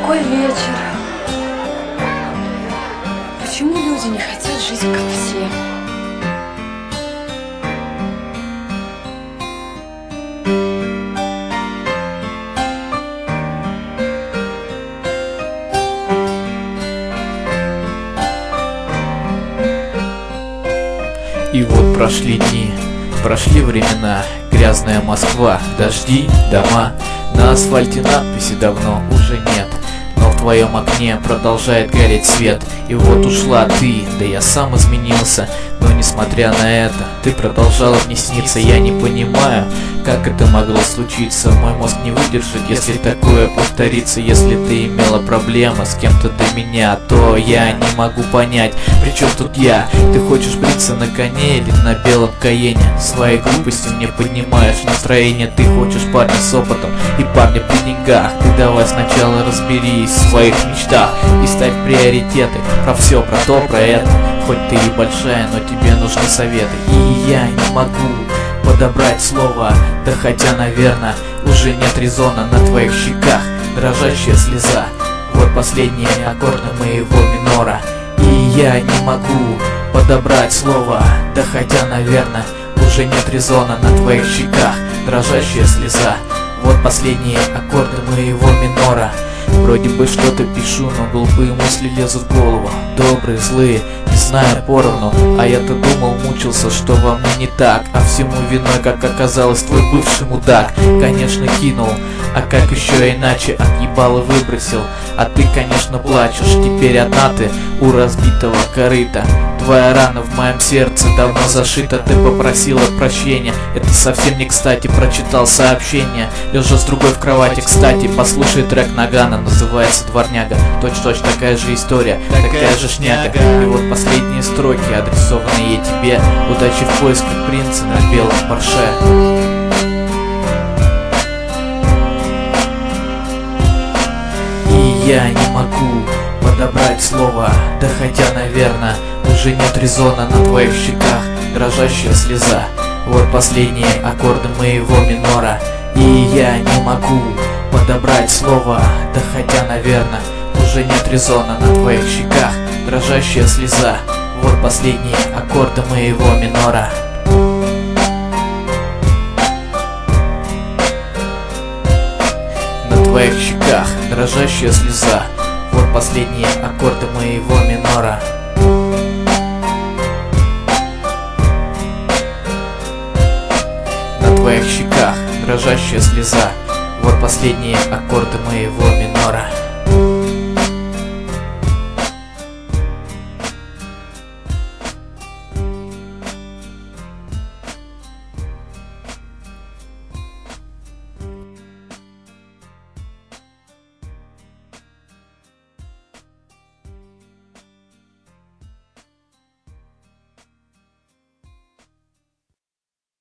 Такой вечер. Почему люди не хотят жить как все? И вот прошли дни, прошли времена, грязная Москва, дожди, дома. На асфальте надписи давно уже нет, но в твоем окне продолжает гореть свет. И вот ушла ты, да я сам изменился, но несмотря на это, ты продолжала мне сниться. Я не понимаю, как это могло случиться. Мой мозг не выдержит, если такое повторится. Если ты имела проблемы с кем-то до меня, то я не могу понять, при чем тут я. Ты хочешь бриться на коне или на белом Каене? Своей глупостью мне поднимаешь настроение. Ты хочешь парня с опытом и парня при деньгах. Ты давай сначала разберись в своих мечтах и ставь приоритеты. Про все, про то, про это. Хоть ты и большая, но тебе нужны советы. И я не могу подобрать слово, да хотя, наверное, уже нет резона. На твоих щеках дрожащая слеза. Вот последние аккорды моего минора. И я не могу подобрать слово, да хотя, наверное, уже нет резона. На твоих щеках дрожащая слеза. Вот последние аккорды моего минора. Вроде бы что-то пишу, но глупые мысли лезут в голову. Добрые, злые, не знаю, поровну. А я-то думал, мучился, что во мне не так. А всему виной, как оказалось, твой бывший мудак. Конечно, кинул, а как еще иначе? Отъебал и выбросил. А ты, конечно, плачешь. Теперь одна ты у разбитого корыта. Твоя рана в моем сердце давно зашита. Ты попросила прощения, это совсем не кстати. Прочитал сообщение, лежа с другой в кровати. Кстати, послушай трек Нагана, называется «Дворняга». Точь-точь такая же история, такая же шняга. И вот последние строки, адресованные тебе. Удачи в поисках принца на белом Порше. И я не могу подобрать слово, да хотя, наверное, уже нет резона. На твоих щеках дрожащая слеза. Вот последние аккорды моего минора. И я не могу подобрать слово, да хотя, наверное, уже нет резона. На твоих щеках дрожащая слеза. Вот последние аккорды моего минора. На твоих щеках дрожащая слеза. Вот последние аккорды моего минора. На твоих щеках дрожащая слеза. Вот последние аккорды моего минора.